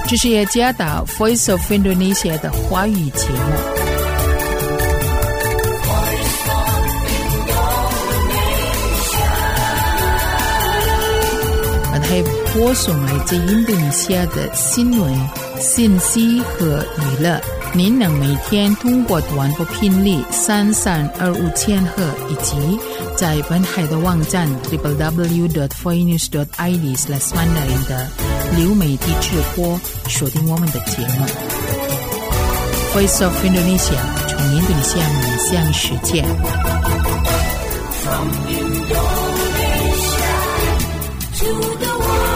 这是耶加达 Voice of Indonesia 的华语节目。还播送来自印度尼西亚的新闻、信息和娱乐。您能每天通过短波频率3325千赫以及在本海的网站 www.voinews.id/mandarin 的流媒体直播锁定我们的节目。Voice of Indonesia 从印度尼西亚面向世界。From Indonesia to the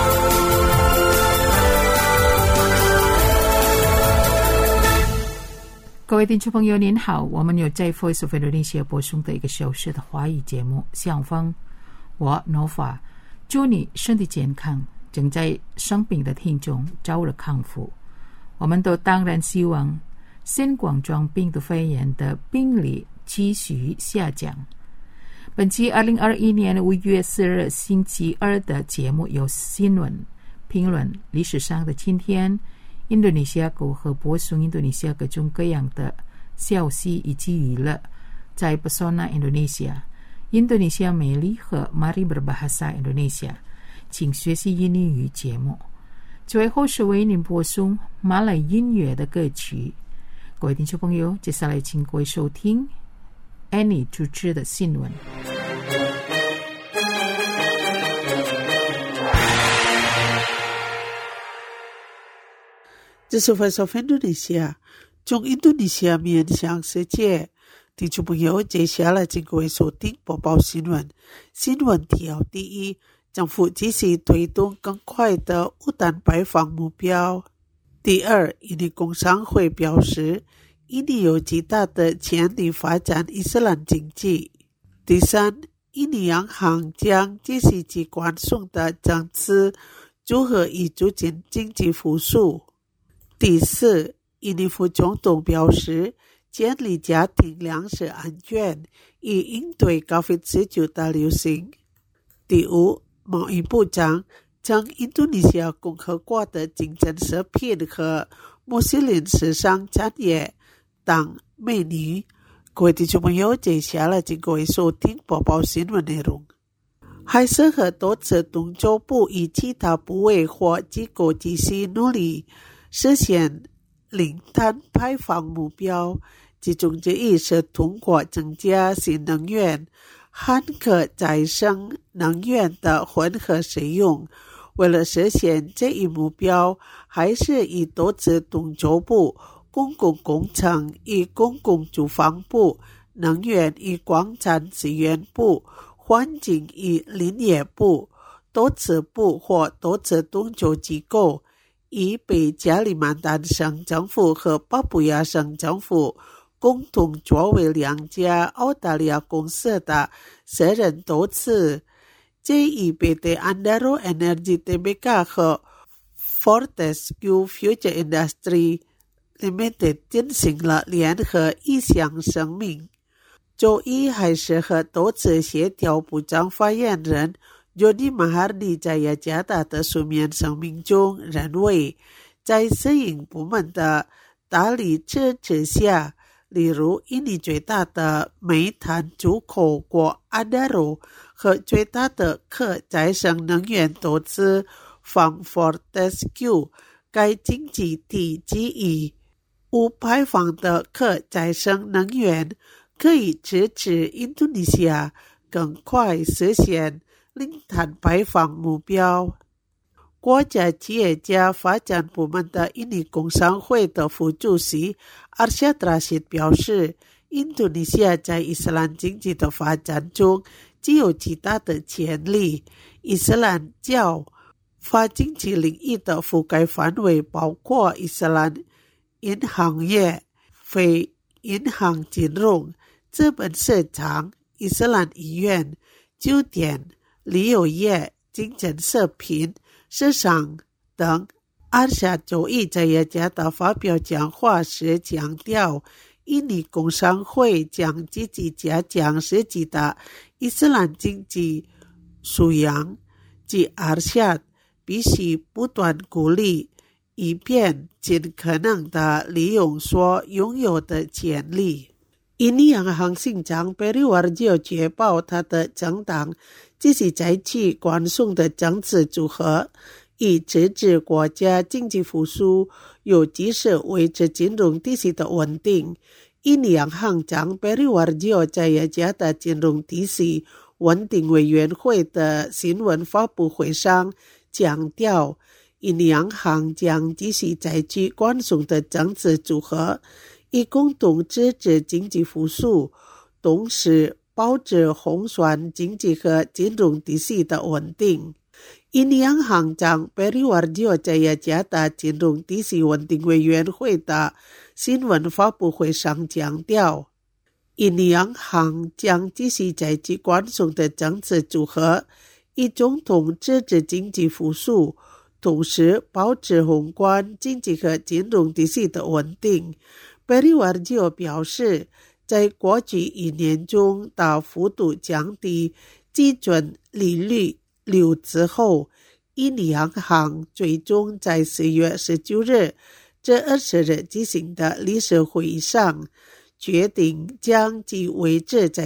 各位听众朋友您好，我们有在 Voice of Indonesia 播送的1个小时的华语节目相逢，我 Nova 祝你身体健康，正在生病的听众早日康复。我们都当然希望新冠状病毒肺炎的病例继续下降。本期2021年5月4日星期二的节目有新闻评论、历史上的今天、印度尼西亚如何播送印度尼西亚各种各样的消息以及娱乐，在 Pesona Indonesia 印度尼西亚美丽和 Mari Berbahasa Indonesia 请学习印尼语节目。最后是为您播送马来音乐的歌曲。各位听众朋友，接下来请各位收听 Annie 主持的新闻。 这是 Voice of Indonesia 从印度尼西亚面向世界。听众朋友，接下来请各位收听播报新闻。新闻提要第一，政府继续推动更快的无碳排放目标。第二，印尼工商会表示，印尼有极大的潜力发展伊斯兰经济。第三，印尼央行将继续其宽松的政策，如何以促进经济复苏。第四，印尼副总统表示，建立家庭粮食安全，以应对 COVID-19 的流行。第五，贸易部长将印度尼西亚共和国的竞争食品和穆斯林时尚产业当美女。各位听众朋友，接下来请各位收听播报新闻内容。海事和多次动作部与其他部委或机构继续努力实现零碳排放目标，其中之一是通过增加新能源和可再生能源的混合使用。为了实现这一目标，还是以多次动作部、公共工程与公共住房部、能源与光产资源部、环境与林业部、多次部或多次动作机构，以北加里曼丹省政府和巴布亚省政府共同作为2家澳大利亚公司的责任多次。JEPT Andaro Energy Tbk 和 Fortescue Future Industry Limited 进行了联合意向声明。周一还是和多次协调部长发言人Jody Mahardi 在雅加达的书面声明中认为，在私营部门的大力支持下，例如印尼最大的煤炭出口国 Adaro 和最大的可再生能源投资方 Fortescue 该经济体之一无排放的可再生能源，可以支持印度尼西亚更快实现零碳排放目标。国家企业家发展部门的印尼工商会的副主席 Arsyad Rashid 表示，印度尼西亚在伊斯兰经济的发展中具有极大的潜力。伊斯兰教发经济领域的覆盖范围包括伊斯兰银行业、非银行金融、资本市场、伊斯兰医院、酒店、旅游业、精神食品、市场等。阿夏周一在雅加达发表讲话时强调，印尼工商会将积极加强实际的伊斯兰经济素养，即阿夏必须不断鼓励以便尽可能地利用所拥有的潜力。印尼央行行长Periwarjo确保他的政党继续采取宽松的政治组合，以支持国家经济复苏，尤其是维持金融体系的稳定。印尼央行长Periwarjo在雅加达金融体系稳定委员会的新闻发布会上强调，印尼央行将继续采取宽松的政治组合，以共同支持经济复苏，同时保持宏观经济和金融体系的稳定。印尼央行长Periwarjo在雅加达金融体系稳定委员会的新闻发布会上强调，印尼央行将继续采取宽松的政策组合，以共同支持经济复苏，同时保持宏观经济和金融体系的稳定。Periwarjo表示，在过去1年中大幅度降低基准利率率之后，印尼央行最终在4月19日这20日举行的理事会议上决定将其维持在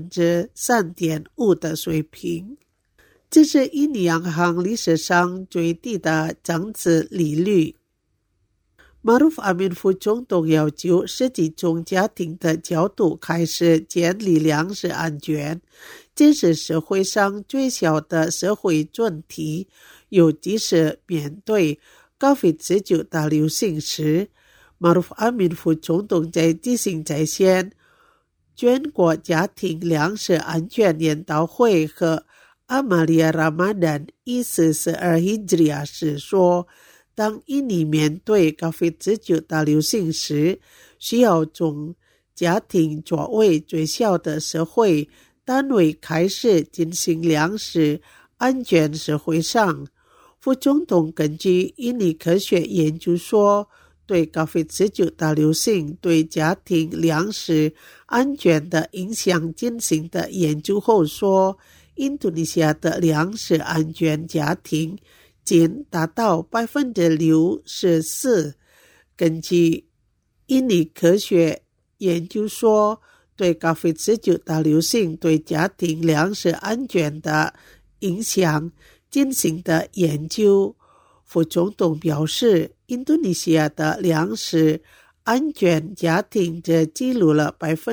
3.5% 的水平。这是印尼央行历史上最低的政治利率。Maruf Amin 副总统要求实际从家庭的角度开始建立粮食安全，这是社会上最小的社会问题，尤其是面对 COVID-19 大流行时。Maruf Amin 副总统在举行在线全国家庭粮食安全研讨会和Amalia Ramadan 1442 Hijriah 时说，当印尼面对 COVID-19 大流行时，需要从家庭作为最小的社会单位开始进行粮食安全社会上。副总统根据印尼科学研究所对 COVID-19 大流行对家庭粮食安全的影响进行的研究后说，印度尼西亚的粮食安全家庭仅达到 64%。 根据印尼科学研究所对 COVID-19 大流行对家庭粮食安全的影响进行的研究，副总统表示，印度尼西亚的粮食安全家庭则记录了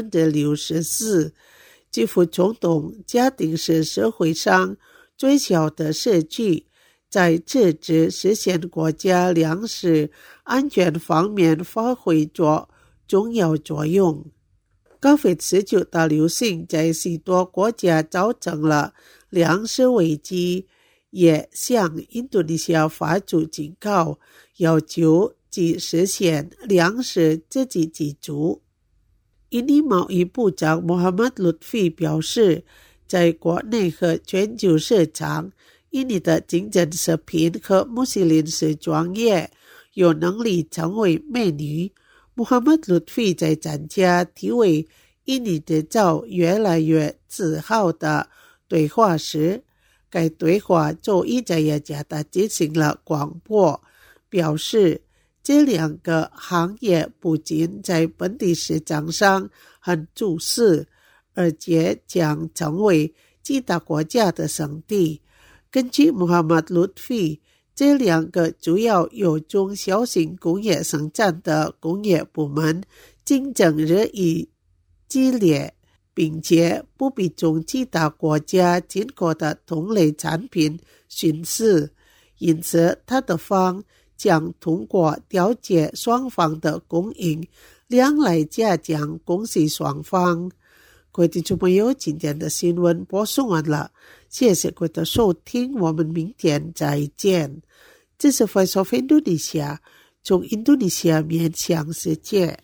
64%。 据副总统，家庭是社会上最小的社区，在支持实现国家粮食安全方面发挥着重要作用。COVID-19 大流行在许多国家造成了粮食危机，也向印度尼西亚发出警告，要求其实现粮食自给自足。印尼贸易部长 Muhammad Lutfi 表示，在国内和全球市场，印尼的清真食品和穆斯林时装业有能力成为美女。Muhammad Lutfi 在参加题为印尼制造越来越自豪的对话时，该对话周一在雅加达进行了广播，表示这两个行业不仅在本地市场上很重视，而且将成为其他国家的圣地。根据 Muhammad Lutfi， 这两个主要有中小型工业生产的工业部门竞争日益激烈，并且不必从其他国家进口的同类产品逊色，因此他的方将通过调节双方的供应量来加强供需双方。各位听众朋友，今天的新闻播送完了，谢谢各位的收听，我们明天再见。这是 Voice of Indonesia， 从印度尼西亚面向世界。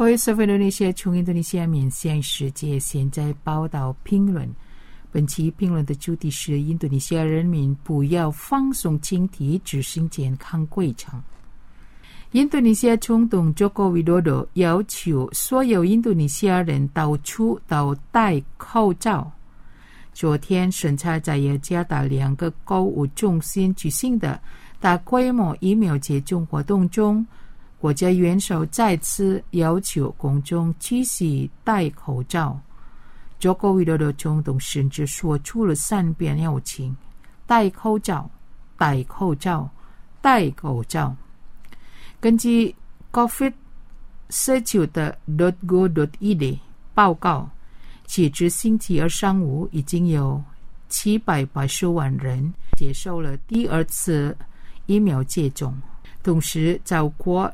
Voice of Indonesia 从印度尼西亚面向世界现在报道评论。本期评论的主题是印度尼西亚人民不要放松警惕，执行健康规程。印度尼西亚总统 Joko Widodo 要求所有印度尼西亚人到处都戴口罩。昨天审查在雅加达2个购物中心举行的大规模疫苗接种活动中，国家元首再次要求公众继续戴口罩。Joko Widodo 总统甚至说出了3遍邀请：戴口罩，戴口罩，戴口罩。根据 COVID-19 的 .go.id 报告，截至星期二上午，已经有780万人接受了第2次疫苗接种，同时超过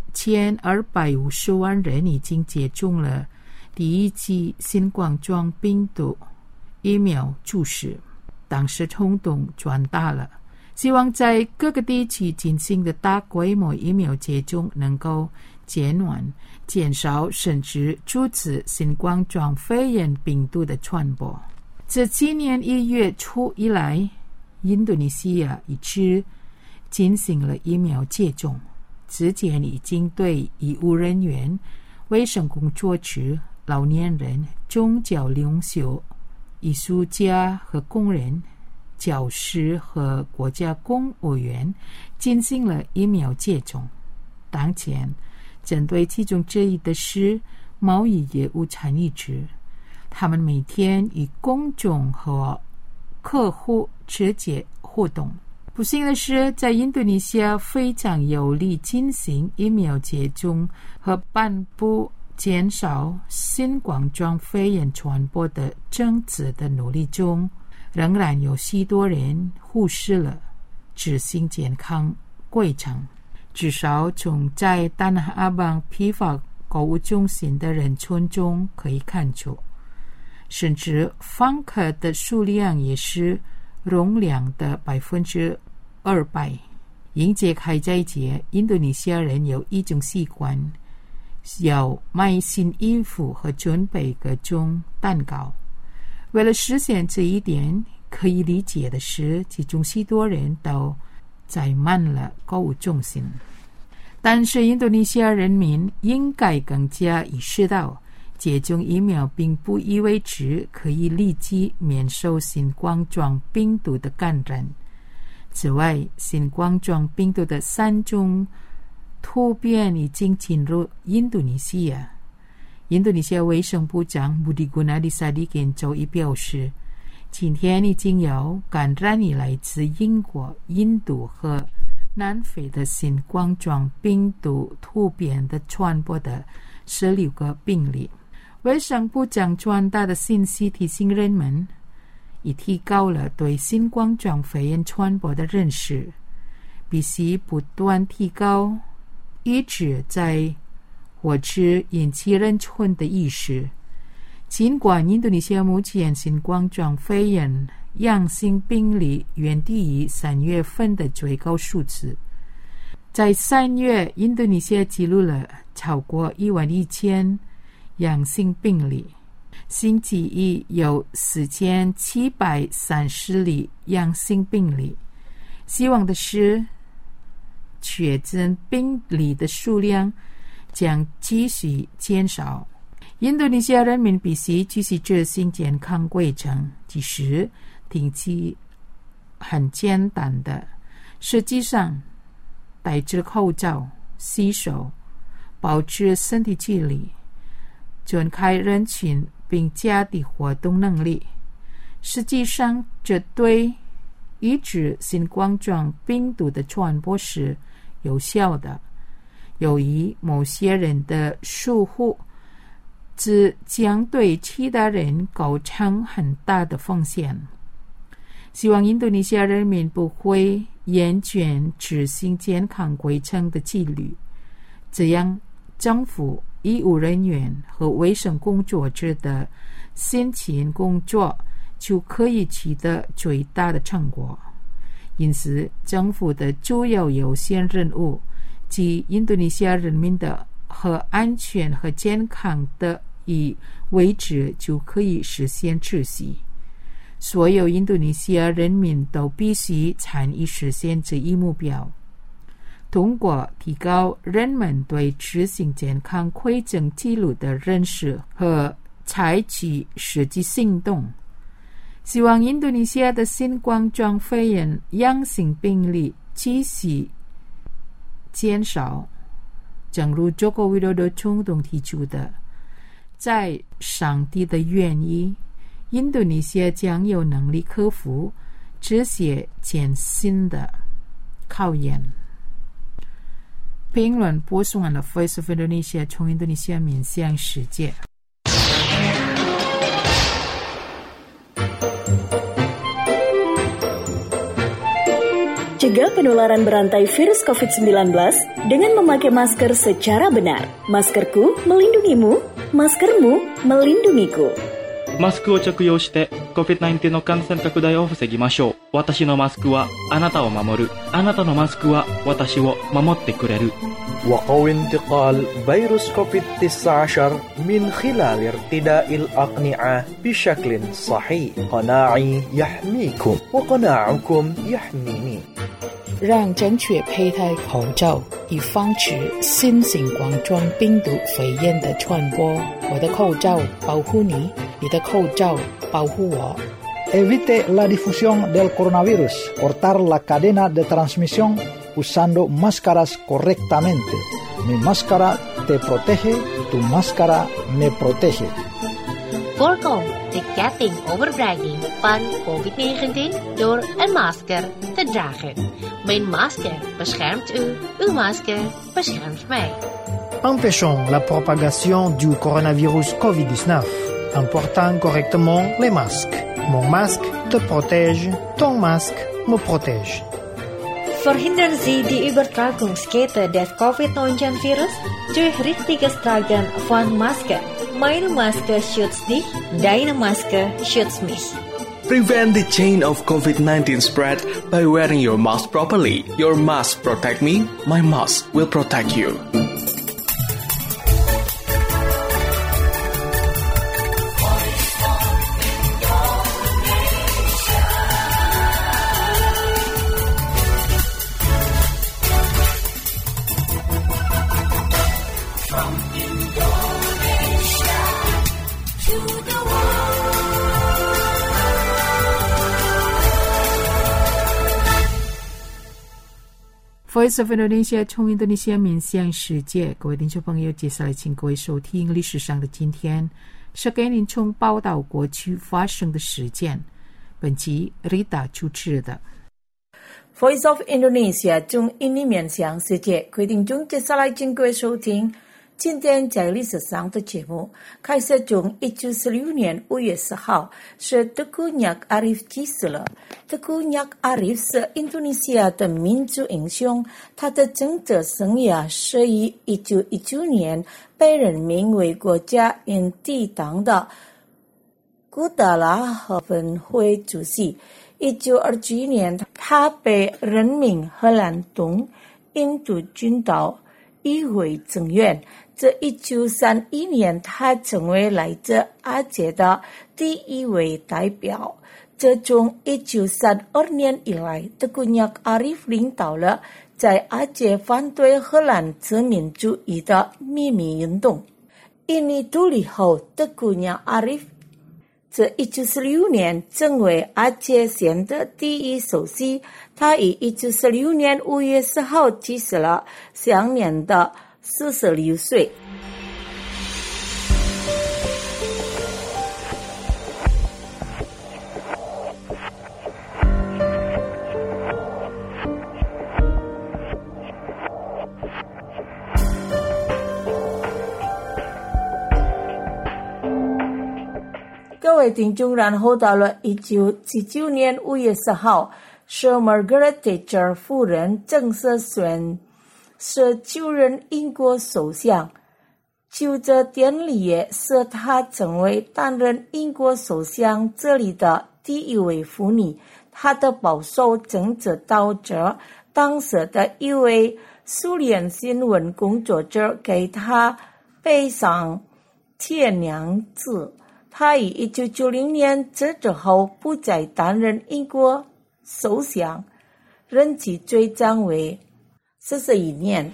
1250万人已经接种了第1剂新冠状病毒疫苗注射。当时总统转达了希望在各个地区进行的大规模疫苗接种能够减缓、减少甚至阻止新冠状肺炎病毒的传播。自今年1月初以来，印度尼西亚一直进行了疫苗接种，之前已经对医务人员、卫生工作者、老年人、宗教领袖、艺术家和工人、教师和国家公务员进行了疫苗接种。当前针对其中之一的是贸易业务参与者，他们每天与公众和客户直接互动。不幸的是，在印度尼西亚非常有力进行疫苗接种和颁布减少新冠状肺炎传播的政策的努力中，仍然有许多人忽视了执行健康规程。至少从在丹哈阿邦批发购物中心的人群中可以看出，甚至访客的数量也是容量的200%。迎接开斋节，印度尼西亚人有一种习惯，要买新衣服和准备各种蛋糕。为了实现这一点，可以理解的是，其中许多人都载满了购物中心。但是印度尼西亚人民应该更加意识到，接种疫苗并不意味着可以立即免受新冠状病毒的感染。此外，新冠状病毒的3种突变已经进入印度尼西亚。印度尼西亚卫生部长 Budi Gunadi Sadikin 周一表示，今天已经有感染以来自英国、印度和南非的新冠状病毒突变的传播的16个病例。卫生部长传达的信息提醒人们，已提高了对新冠状肺炎传播的认识，必须不断提高一直在或者引起人群的意识。尽管印度尼西亚目前新冠状肺炎阳性病例远低于3月份的最高数字，在3月，印度尼西亚记录了超过11000阳性病例，星期一有4730例阳性病例。希望的是，确诊病例的数量将继续减少。印度尼西亚人民必须继续执行健康规程，即使听起很简单的，实际上戴着口罩、洗手、保持身体距离、准开人群并加低活动能力，实际上这对抑制新冠状病毒的传播是有效的。由于某些人的疏忽，这将对其他人构成很大的风险。希望印度尼西亚人民不会厌倦执行健康规程的纪律，这样政府、医务人员和卫生工作者的辛勤工作就可以取得最大的成果。因此，政府的主要优先任务及印度尼西亚人民的和安全和健康的以为旨，就可以实现窒息。所有印度尼西亚人民都必须参与实现这一目标，通过提高人们对执行健康规则记录的认识和采取实际行动，希望印度尼西亚的新冠状肺炎阳性病例继续减少。正如中国为了冲动提出的，在上帝的愿意，印度尼西亚将有能力克服这些艰辛的考验。评论播送完了 Voice of Indonesia 从印度尼西亚面向世界。 Cegah penularan berantai virus COVID-19 dengan memakai masker secara benar. Maskerku melindungimu, maskermu melindungiku. マスクを着用して COVID-19 の感染拡大を防ぎましょう。私のマスクはあなたを守る。あなたのマスクは私を守ってくれる。 وقوي انتقال فيروس كوفيد-19 من خلال ارتداء الأقنعة بشكل صحيح. قناعي يحميكم وقناعكم يحميني. 让正确佩戴口罩，以防止新型冠状病毒肺炎的传播。我的口罩保护你，你的口罩保护我。 Evite la difusión del coronavirus. Cortar la cadena de transmisión usando máscaras correctamente. Mi máscara te protege, tu máscara me protege. Voorkom de ketting overbrenging van COVID-19 door een masker te dragen. Mijn masker beschermt u, uw masker beschermt mij. Empêchons la propagation du coronavirus COVID-19 en portant correctement les masques. Mon masque te protège, ton masque me protège. Verhindern Sie die Übertragungskette des COVID-19-Virus durch richtiges Tragen von Masken. Meine Maske schützt dich, deine Maske schützt mich. Prevent the chain of COVID-19 spread by wearing your mask properly. Your mask protect me, my mask will protect you. Voice of Indonesia 从印度尼西亚面向世界，各位听众朋友，接下来请各位收听历史上的今天，是给您从报道过去发生的事件。本期 Rita 主持的。 Voice of Indonesia 从印尼面向世界，各位听众，接下来请各位收听今天在历史上的节目。开始从1946年5月10号是德古涅克阿里夫去世了。德古涅克阿里夫是印度尼西亚的民族英雄，他的政治生涯是于1919年被任命为国家印第党的古达拉合分会主席。1921年他被任命荷兰东印度军岛议会成员。这1931年他成为来自阿杰的第一位代表。这从1932年以来，德古涅克阿里夫领导了在阿杰反对荷兰殖民主义的秘密运动。印尼独立后，德古涅克阿里夫在1946年成为阿杰县的第一首席。他于1946年5月10号去世了，享年的46岁。各位听众，然后到了1979年5月10号，是 Margaret Thatcher 夫人正式宣誓就任英国首相。就这典礼也是她成为担任英国首相这里的第一位妇女。她的保守政治导致当时的一位苏联新闻工作者给他背上铁娘子。他于1990年执政后不再担任英国首相，任期最长为41年。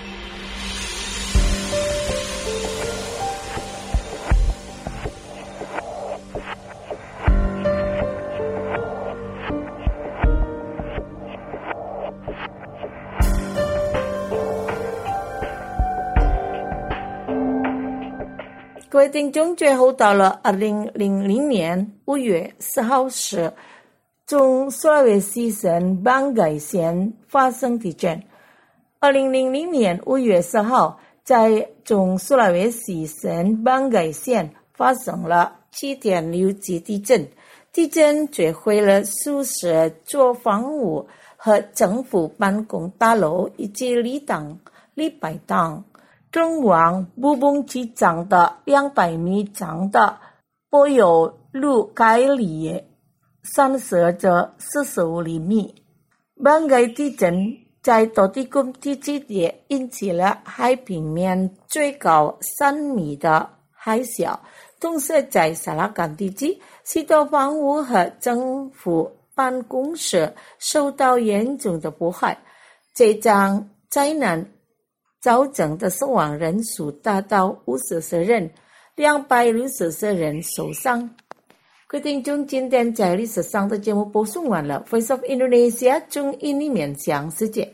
各位听众，最后到了2000年5月4号时，中苏拉威西省邦盖县发生地震。2000年5月4号，在中苏拉威西省邦盖县发生了7.6级地震。地震摧毁了数十座房屋和政府办公大楼以及礼拜堂。中央部分机长的200米长的柏油路盖里散射着45厘米。邦盖地震在多地公地区也引起了海平面最高3米的海啸，同时在萨拉干地区，许多房屋和政府办公室受到严重的破坏。这场灾难造成的死亡人数达到54人，264人受伤。各位听众，今天在历史上的节目播送完了。Voice of Indonesia 中印尼面向世界。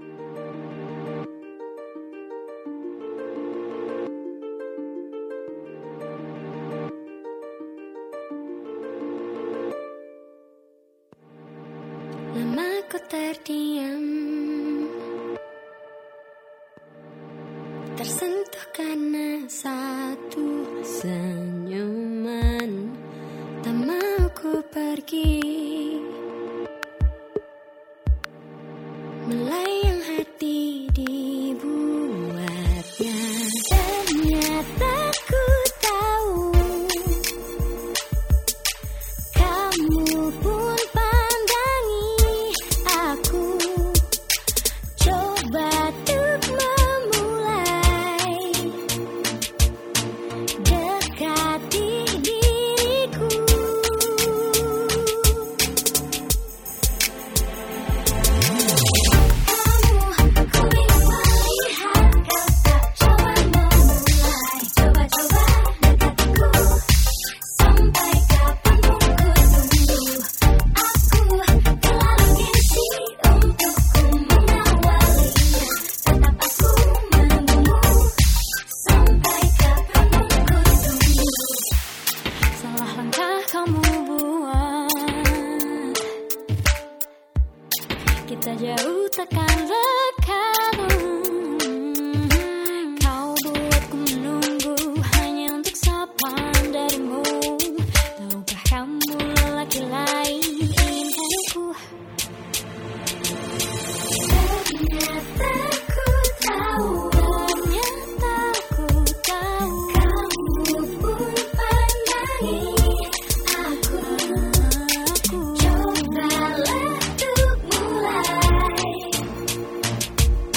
Lama ku terdiam, tersentuh karena satu senyuman. Tak mau ku pergi, melayang hati dibuatnya. Ternyata ku tahu, kamu pun pandangi aku. Coba untuk memulai dekati diriku. Ku ingin melihat kau tak coba memulai. Coba-coba dekatiku, sampai kapanpun ku tunggu. Aku terlalu gengsi untukku mengawalinya. Tetap aku menunggumu, sampai kapanpun ku tunggu. Salah langkah kamu buat, kita jauh takkan lekat. Kau buatku menunggu hanya untuk sapaan darimu. Tahukah kamu lelaki lain inginkanku? Ternyata ku tahu, kamu pun pandangi aku. Cobalah untuk mulai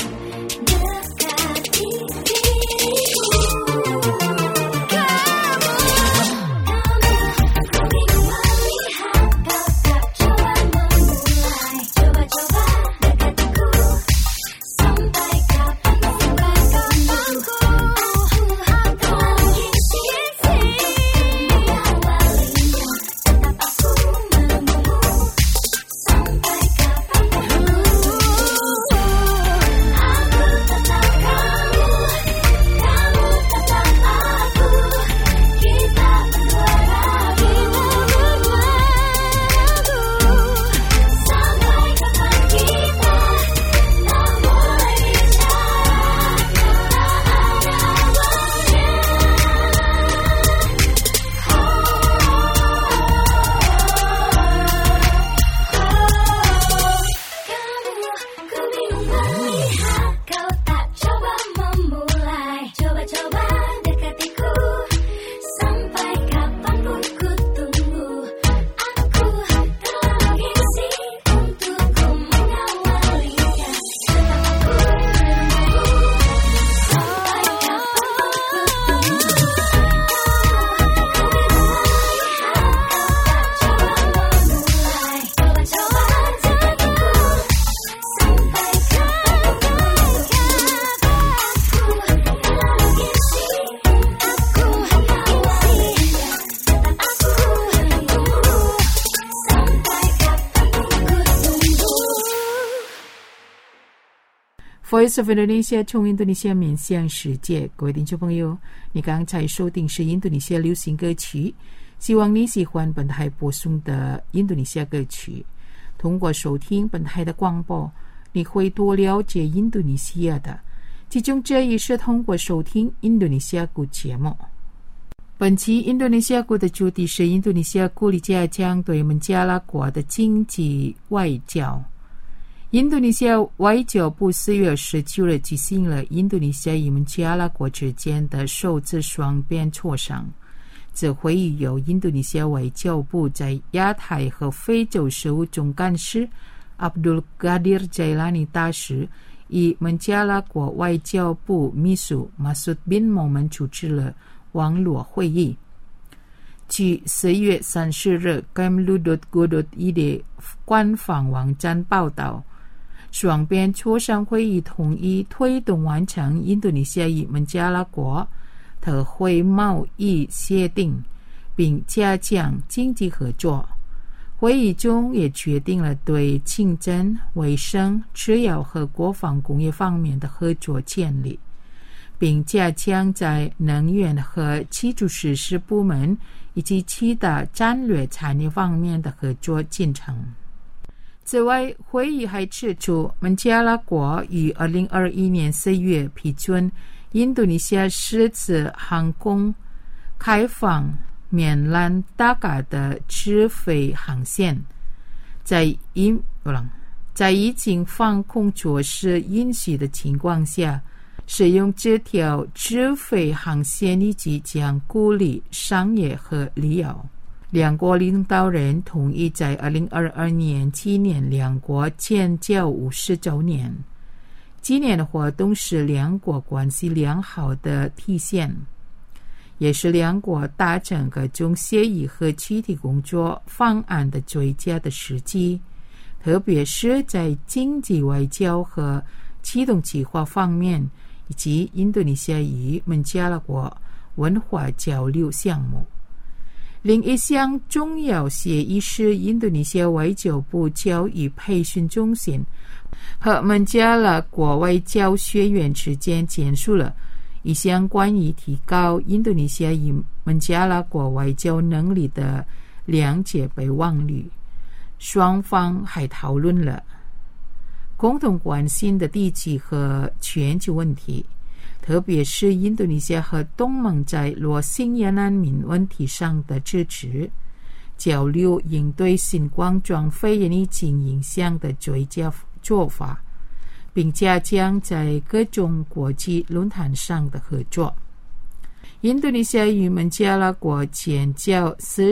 Voice of Indonesia 从印度尼西亚面向世界，各位听众朋友，你刚才收听是印度尼西亚流行歌曲，希望你喜欢本台播送的印度尼西亚歌曲。通过收听本台的广播，你会多了解印度尼西亚的，其中这一是通过收听印度尼西亚歌节目。本期印度尼西亚歌的主题是印度尼西亚鼓励加强对孟加拉国的经济外交。印度尼西亚外交部4月19日举行了印度尼西亚与孟加拉国之间的首次双边磋商。这会议由印度尼西亚外交部在亚太和非洲事务总干事 Abdul Qadir Jailani 大使与孟加拉国外交部秘书 Masud bin Momen 主持了网络会议。据4月30日 Kemlu.go.id 的官方网站报道，双边磋商会议同意推动完成印度尼西亚与孟加拉国特惠贸易协定，并加强经济合作。会议中也决定了对清真、卫生、制药和国防工业方面的合作建立，并加强在能源和基础设施部门以及其他战略产业方面的合作进程。此外，会议还指出，孟加拉国于2021年4月批准印度尼西亚狮子航空开放缅兰达嘎的直飞航线，在疫情防控措施允许的情况下，使用这条直飞航线以及将鼓励商业和旅游。两国领导人同意在2022年纪念两国建交50周年。今年的活动是两国关系良好的体现，也是两国达成各种协议和具体工作方案的最佳的时机，特别是在经济外交和启动计划方面，以及印度尼西亚与孟加拉国文化交流项目。另一项重要协议是印度尼西亚外交部教育培训中心和孟加拉国外交学院之间签署了一项关于提高印度尼西亚与孟加拉国外交能力的谅解备忘录。双方还讨论了共同关心的地区和全球问题，特别是印度尼西亚和东盟在罗兴亚难民问题上的支持，交流应对新冠状肺炎疫情影响的最佳做法，并加强在各种国际论坛上的合作。印度尼西亚与孟加拉国建交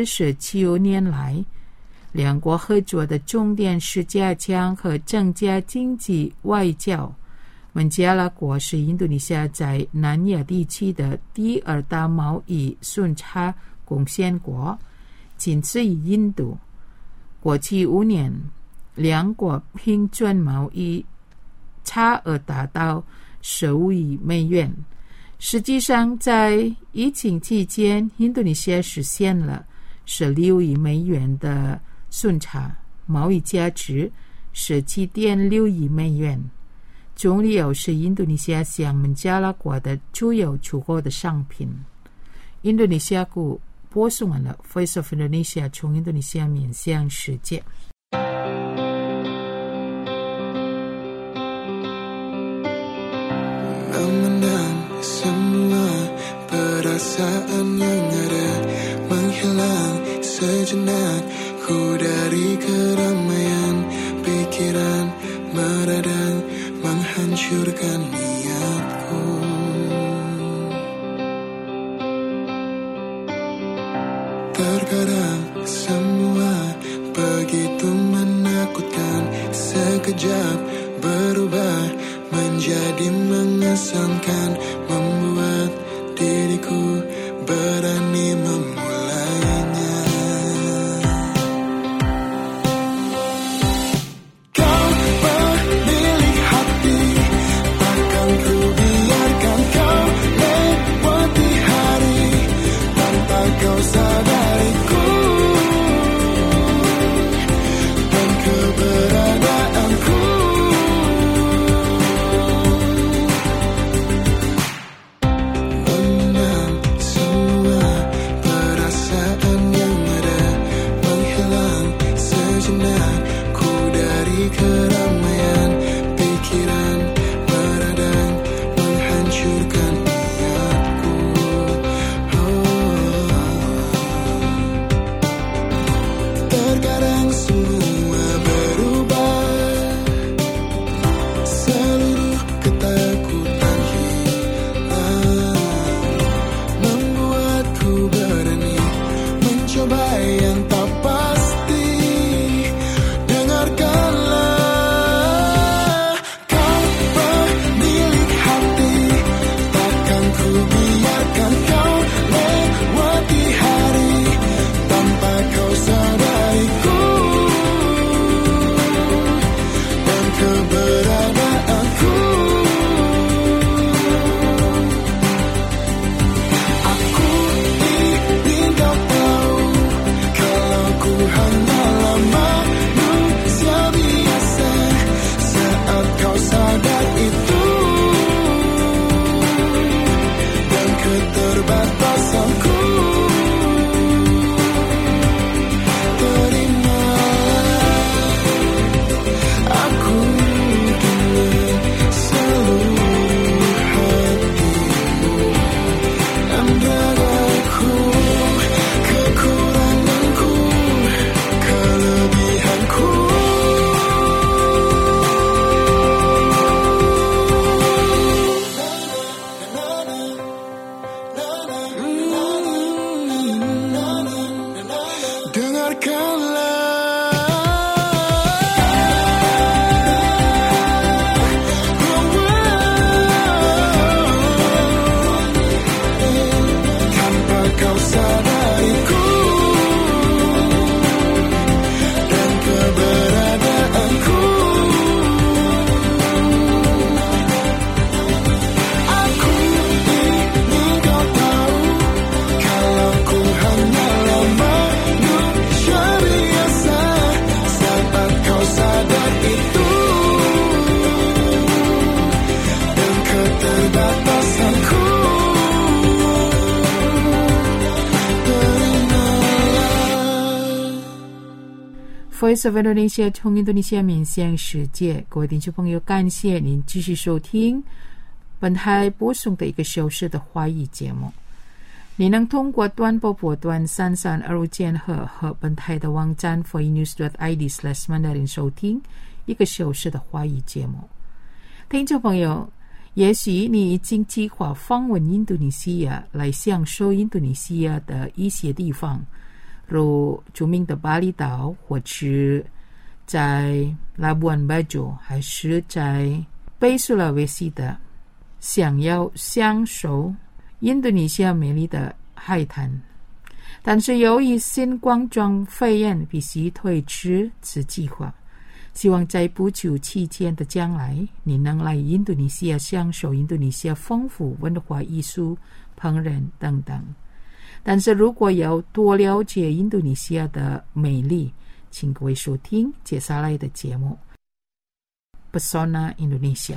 47年来，两国合作的重点是加强和增加经济外交。孟加拉国是印度尼西亚在南亚地区的第二大贸易顺差贡献国，仅次于印度。过去5年，两国平均贸易差额达到15亿美元。实际上，在疫情期间，印度尼西亚实现了16亿美元的顺差，贸易价值17.6亿美元。中旅游是印度尼西亚向孟加拉国的主要出口的商品。印度尼西亚国播送完了 Voice of Indonesia 从印度尼西亚面向世界。 Memendam semua perasaan yang ada, menghilang sejenak ku dari keramaian pikiran meradang menghancurkan niatku. Terkadang semua begitu menakutkan, sekejap berubah menjadi mengesankan, membuat diriku berani memulainya. Kau pemilik hati, takkan ku biarkan kau lewati hari tanpa kau sadariku dan keberadaanku. Voice of Indonesia 从印度尼西亚面向世界，各位听众朋友，感谢您继续收听本台播送的一个小时的华语节目。你能通过短波波段3325千赫和本台的网站 forenews.id/mandarin 收听一个小时的华语节目。听众朋友，也许你已经计划访问印度尼西亚，来享受印度尼西亚的一些地方，如著名的巴厘岛，或是在拉布安巴州，还是在北苏拉维西的，想要享受印度尼西亚美丽的海滩。但是由于新冠状肺炎必须推迟此计划，希望在不久期间的将来，你能来印度尼西亚享受印度尼西亚丰富文化艺术、烹饪等等。但是如果要多了解印度尼西亚的美丽，请各位收听接下来的节目 Pesona Indonesia。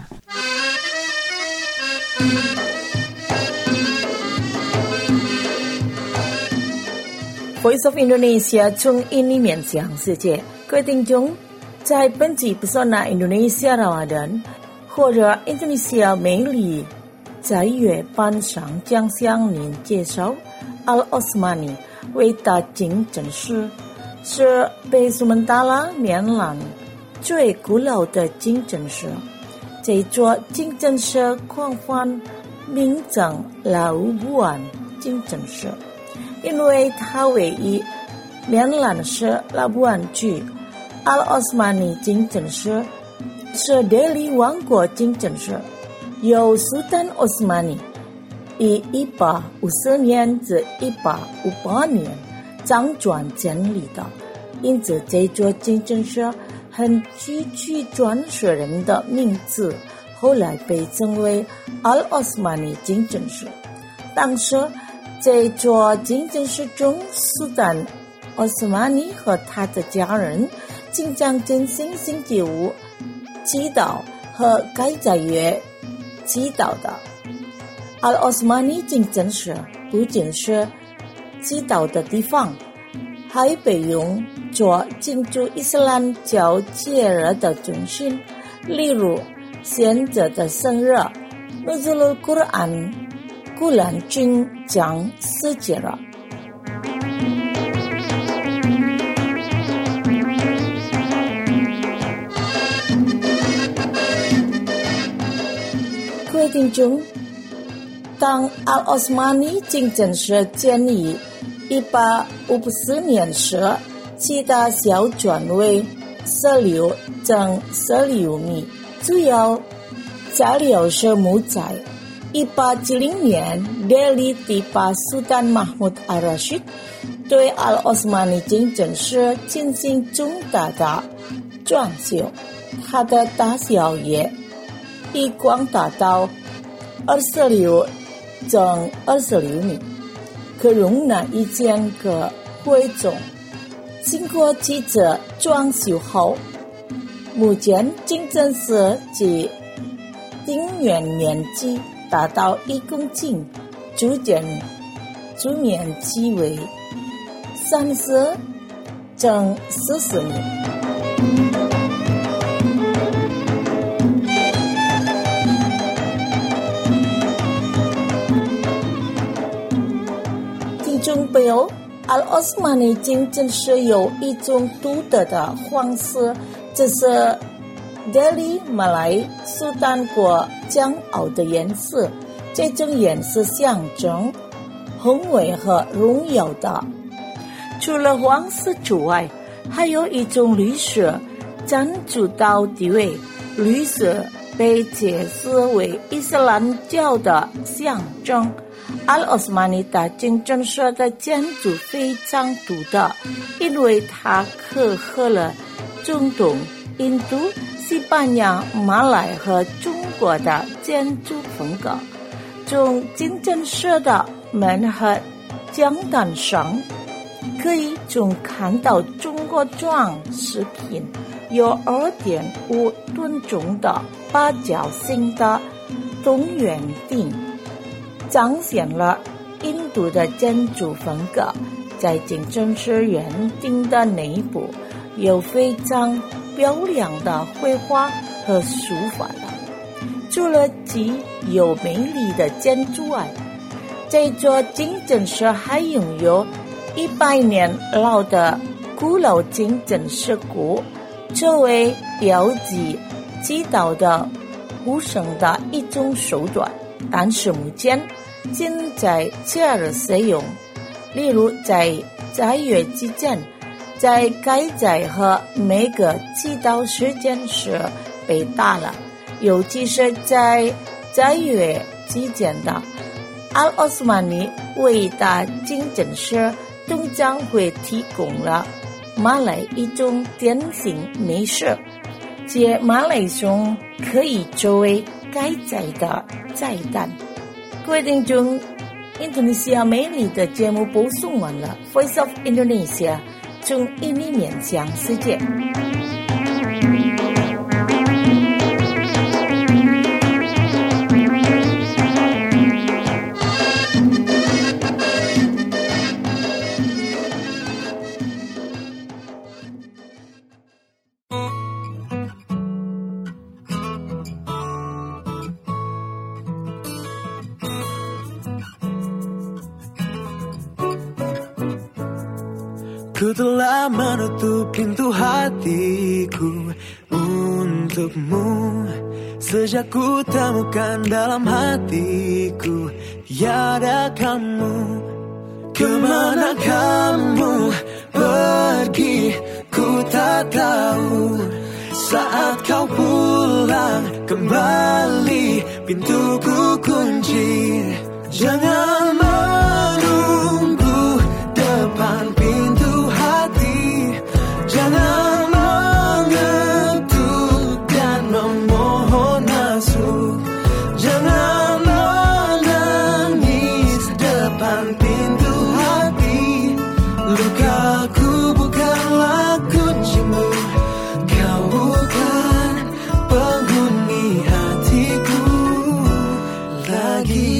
Voice of Indonesia 从印尼面向世界，各位听众，在本集 Pesona Indonesia Ramadan 或者印度尼西亚美丽在月班上将向您介绍 Al-Osmani 伟大清真寺，是北苏门答腊缅兰最古老的清真寺。这座清真寺广泛名称拉乌布安清真寺，因为它位于缅兰市拉布安区。Al-Osmani 清真寺是德里王国清真寺，由苏丹奥斯曼尼于1850年至1858年掌权建立的，因此这座清真寺很具传说人的名字，后来被称为 Al-Osmani 清真寺。当时这座清真寺中，苏丹奥斯曼尼和他的家人经常进行星期五祈祷和该在月祈祷的。Al-Osmani 清真寺不仅是祈祷的地方，还被用作庆祝伊斯兰教节日的中心，例如先知的生日、Nuzulul Quran、古兰经讲世节日。各位听众，当 Al-Osmani 清真寺建于1854年时，其大小转为16整16米，主要材料是木材。1870年，德里第8苏丹马木德阿拉什对 Al-Osmani 清真寺进行重大的装修，它的大小也已广达到26整26米，可容纳1000个会众。经过几次装修后，目前清真寺其庭院面积达到1公顷，主面积为30整40米。听众朋友， Al-Osmani 清真寺有一种独特的方式，这是德里马来苏丹国骄傲的颜色，这种颜色象征宏伟和荣耀的。除了黄色之外，还有一种绿色占主导地位，绿色被解释为伊斯兰教的象征。Al-Osmani 大清真寺的建筑非常独特，因为它结合了中东、印度、西班牙、马来和中国的建筑风格。从清真寺的门和讲坛上，可以看到中国装饰品，有2.5吨重的八角形的东圆顶，彰显了印度的建筑风格。在清真寺圆顶的内部有非常漂亮的绘画和书法了。除了既有美丽的建筑外，这座清真寺还拥有100年老的古老清真寺谷，作为标记祈祷的呼声的一种手段，但是目前仅在节日使用，例如在斋月期间，在该斋和每个祈祷时间时被打了，尤其是在斋月期间的阿奥斯曼尼伟大清真寺通常会提供了马来一种典型美食，在马来中可以作为该斋的菜单。各位听众，印度尼西亚美丽的节目播送完了， Voice of Indonesia 从印尼面向世界。 Ku telah menutup pintu hatiku untukmu sejak ku temukan dalam hatiku tiada kamu. Kemana kamu pergi ku tak tahu. Saat kau pulang kembali pintuku kunci. Jangan menunggu depan pintu hati, jangan mengetuk dan memohon masuk, jangan menangis depan pintu hati. Lukaku bukanlah kuncimu, kau bukan penghuni hatiku lagi.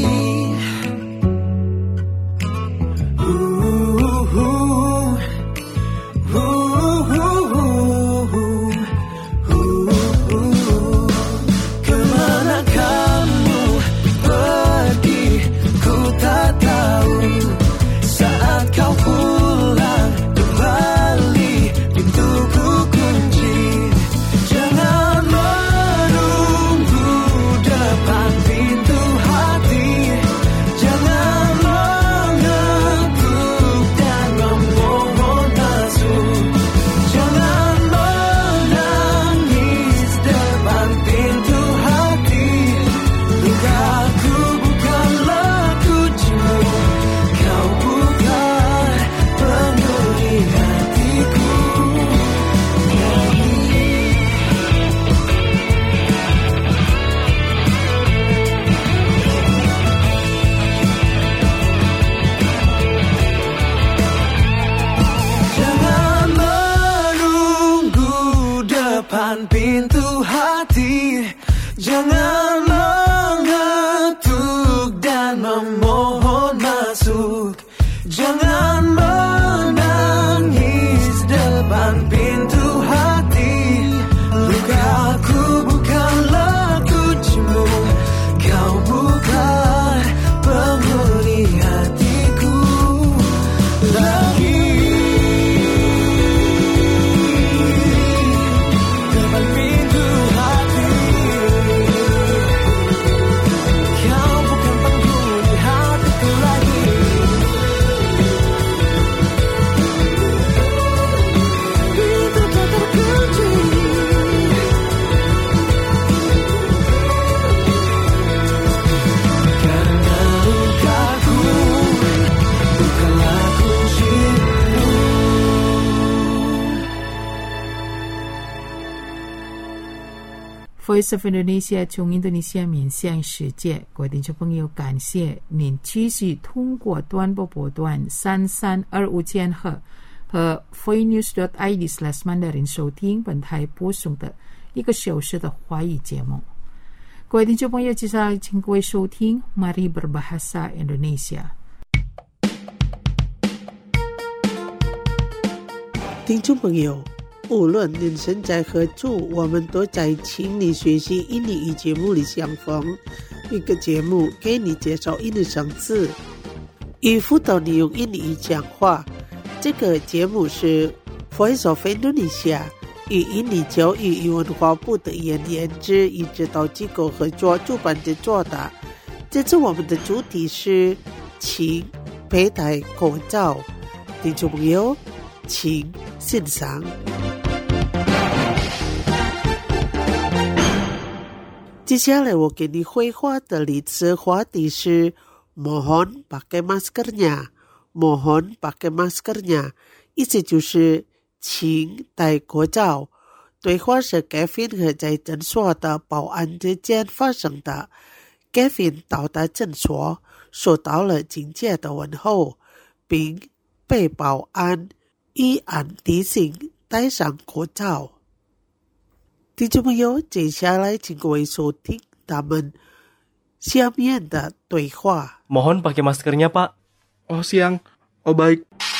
Kemana kamu pergi ku tak tahu. Saat kau pulang kembali pintuku kunci. Jangan menunggu depan pintu hati, jangan mengetuk dan memohon masuk, jangan menangis depan pintu hati. Lukaku bukanlah kuncimu, kau bukan penghuni hatiku. Jangan menunggu depan pintu hati, jangan mengetuk dan memohon masuk, jangan menangis depan pintu hati. Lukaku bukanlah kuncimu, kau bukan penghuni hatiku lagi. Depan pintu hati, kau bukan penghuni hatiku lagi. Pintu tak terkunci, karena lukaku bukanlah kuncimu. Voice of Indonesia 从印度尼西亚面向世界，各位听众朋友，感谢您继续通过短波波段3325千赫和 voinews.id/mandarin 收听本台播送的1个小时的华语节目。各位听众朋友，接下来请各位收听 Mari Berbahasa Indonesia。 听众朋友， 无论您身在何处，我们都在请你学习印尼语节目里相逢。一个节目给你介绍印尼生字，与辅导你用印尼语讲话。这个节目是 Voice of Indonesia 与印尼教育与文化部的研制与指导机构合作主办制作的。这次我们的主题是请佩戴口罩。听众朋友，请欣赏。接下来我给你绘画的例子话题是 Mohon pakai maskernya Mohon pakai maskernya 意思就是请戴口罩。对话是 Kevin 和在诊所的保安之间发生的。Kevin 到达诊所，收到了警戒的问候，并被保安依然提醒戴上口罩。听众朋友，接下来请各位收听他们下面的对话。 Mohon pakai maskernya, Pak. Oh siang, oh baik.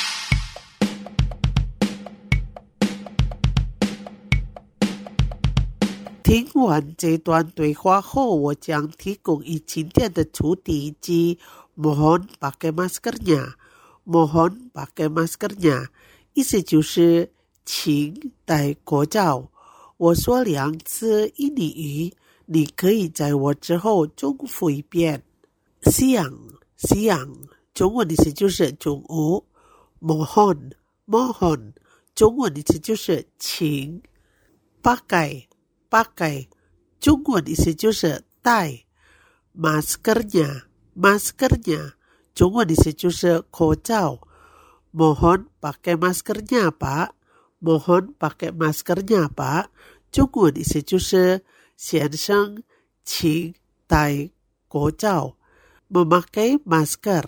听完这段对话后，我将提供以今天的主题及 Mohon pakai maskernya Mohon pakai maskernya 意思就是请戴口罩。我说两次印尼语，你可以在我之后重复一遍。siang 中文意思就是中午。mohon 中文意思就是请。pakai 中文意思就是戴。maskernya 中文意思就是口罩。mohon pakai maskernya Pak Mohon pakai maskernya Pak 中文意思就是先生请戴口罩。memakai masker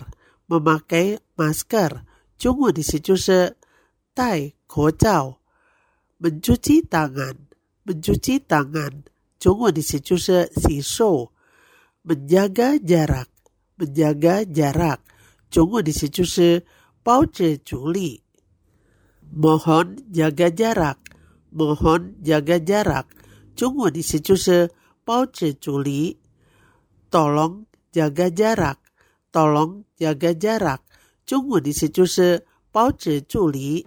中文意思就是戴口罩。mencuci tangan 中文意思就是洗手。menjaga jarak 中文意思就是保持距离。Mohon jaga jarak 中文意思就是保持距离。Tolong jaga jarak 中文意思就是保持距离。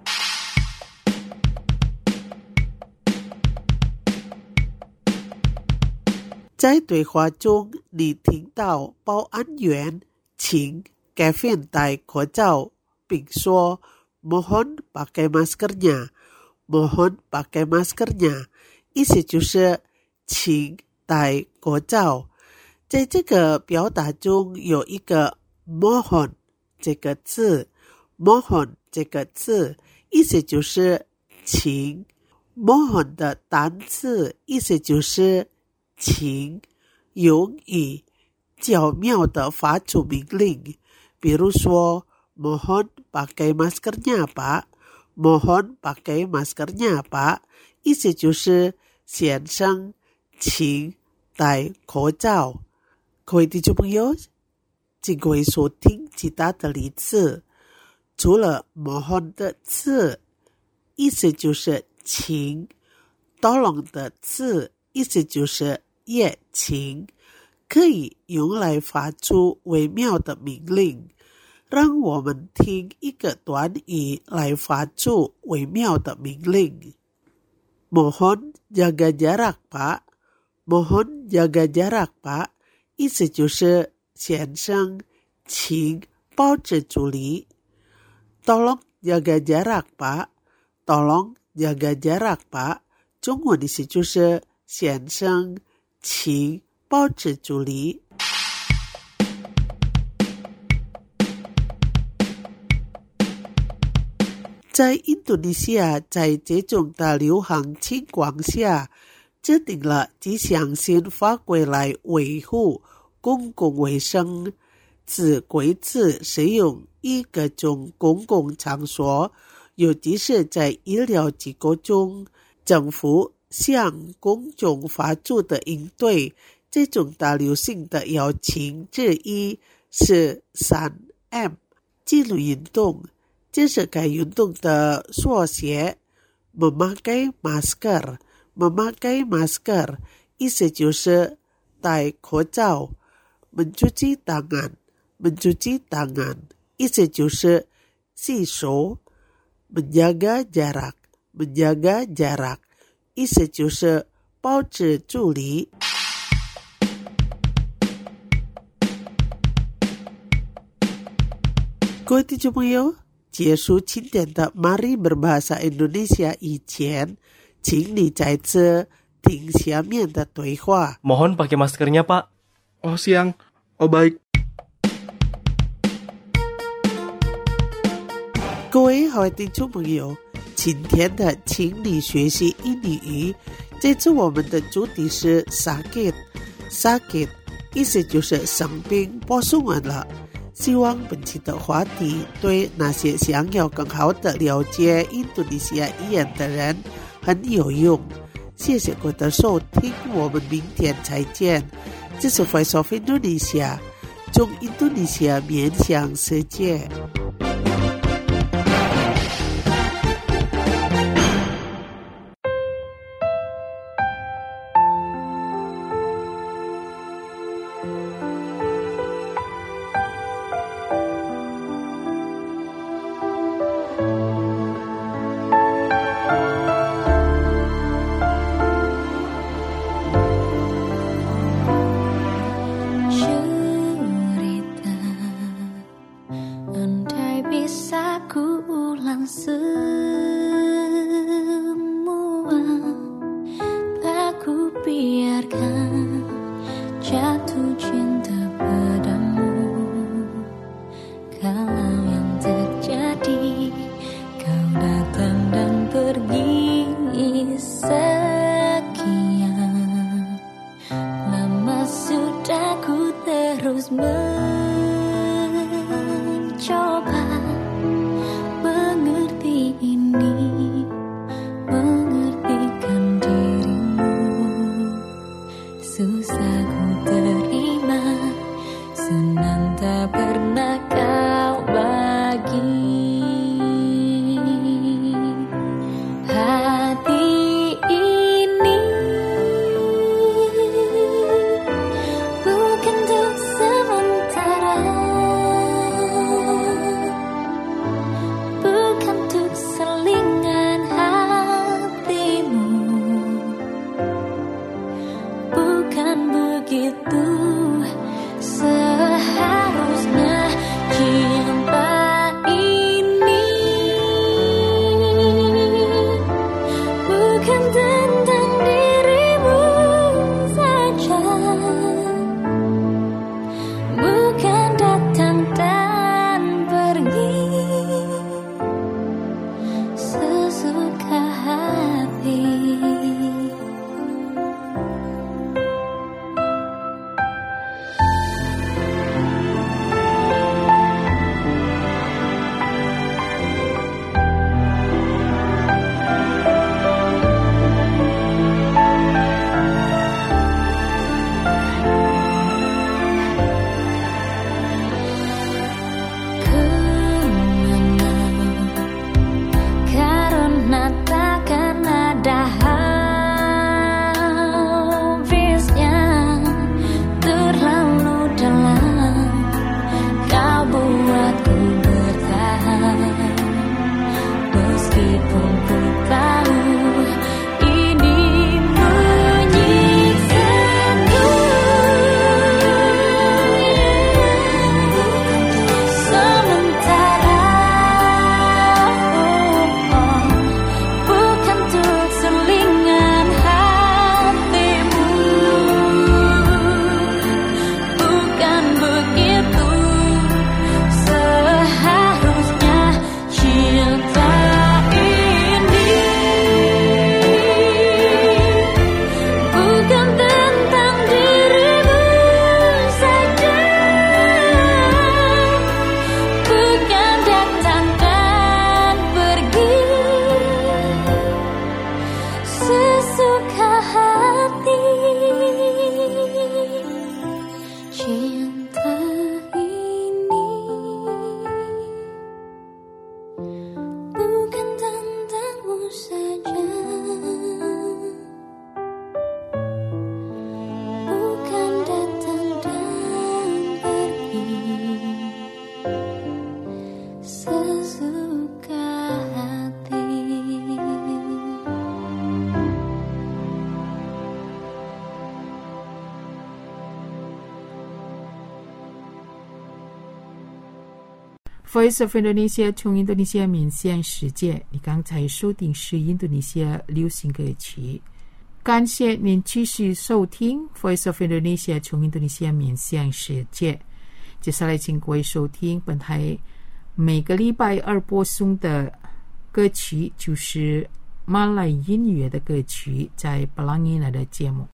在对话中，你听到保安员请 Kevin 戴口罩，并说Mohon pakai maskernya Mohon pakai maskernya 意思就是请戴口罩。在这个表达中有一个 mohon 这个字 mohon 这个字意思就是请。mohon 的单词意思就是请，用以巧妙地发出命令。比如说Mohon pakai maskernya Pak Mohon pakai maskernya Pak 意思就是先生请戴口罩。各位听众朋友，请各位收听其他的例子。除了 mohon 的字意思就是请， tolong 的字意思就是也请，可以用来发出微妙的命令。让我们听一个短语来发出微妙的命令。Mohon jaga jarak Pak Mohon jaga jarak Pak 意思就是先生请保持距离。Tolong jaga jarak Pak Tolong jaga jarak Pak 中文意思就是先生请保持距离。在印度尼西亚，在这种的流行情况下，制定了几项新法规来维护公共卫生。此规则适用于各种公共场所，尤其是在医疗机构中。政府向公众发出的应对这种大流行的邀请之一是 3M 纪律运动，这是该运动的缩写。 memakai masker. Memakai masker 意思就是戴口罩。mencuci tangan. mencuci tangan 意思就是洗手。menjaga jarak. menjaga jarak 意思就是保持距离。各位听众朋友，结束今天的 Mari Berbahasa Indonesia 以前，请你再次听下面的对话。 Mohon pakai maskernya, Pak. Oh siang, oh baik. 各位好听众朋友，今天的请你学习印尼语，这次我们的主题是 sakit。 sakit 意思就是生病不舒服了。希望本期的话题对那些想要更好的了解印度尼西亚语言的人很有用。谢谢各位的收听，我们明天再见。这是 Voice of Indonesia， 从印度尼西亚面向世界。 Voice of Indonesia 从印度尼西亚面向世界，你刚才收听是印度尼西亚流行歌曲。感谢您继续收听 Voice of Indonesia 从印度尼西亚面向世界。接下来请各位收听本台每个礼拜二播送的歌曲，就是马来音乐的歌曲，在布朗尼来的节目。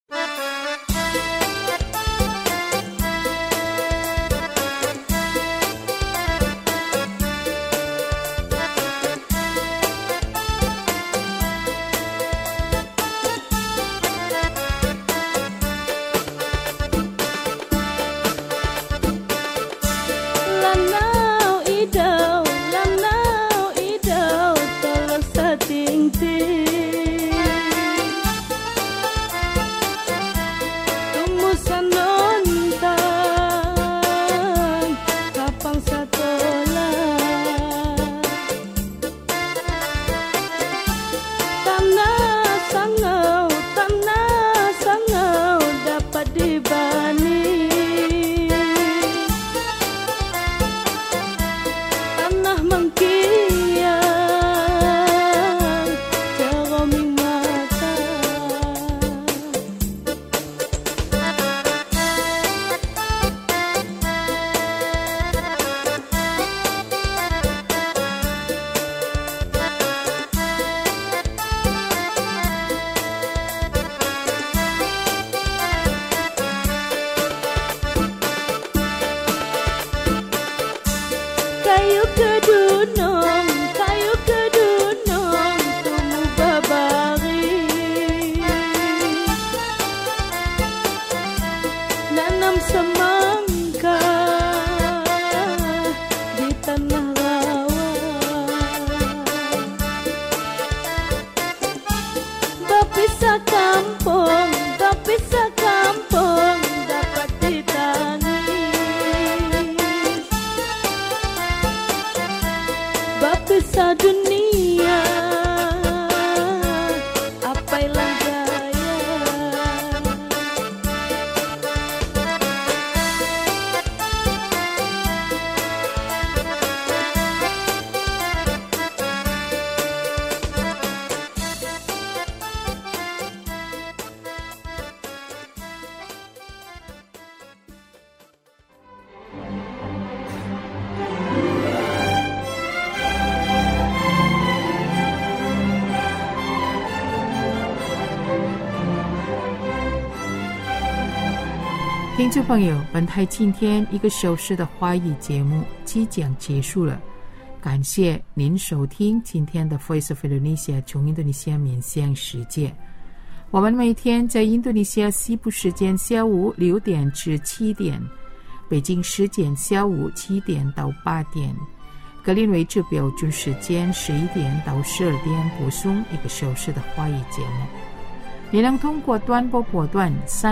听众朋友，本台今天1个小时的华语节目即将结束了，感谢您收听今天的 Voice of Indonesia 从印度尼西亚面向世界。我们每天在印度尼西亚西部时间下午6点至7点，北京时间下午7点到8点，格林威治标准时间11点到12点播送1个小时的华语节目。你能通过短波波段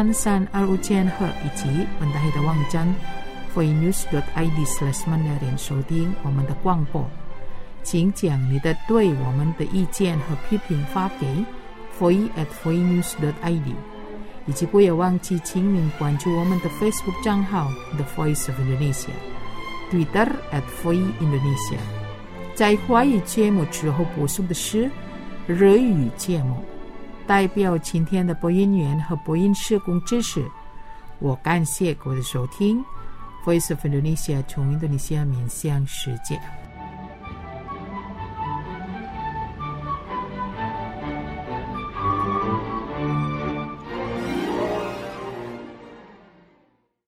3325千赫以及本台的网站 voinews.id/mandarin 收听我们的广播。请将你的对我们的意见和批评发给 voi@voinews.id， 以及不要忘记请您关注我们的 Facebook 账号 The Voice of Indonesia， Twitter @voindonesia。 在华语节目之后播送的是日语节目。代表今天的播音员和播音社工知识，我感谢各位的收听。Voice of Indonesia 从印度尼西亚面向世界。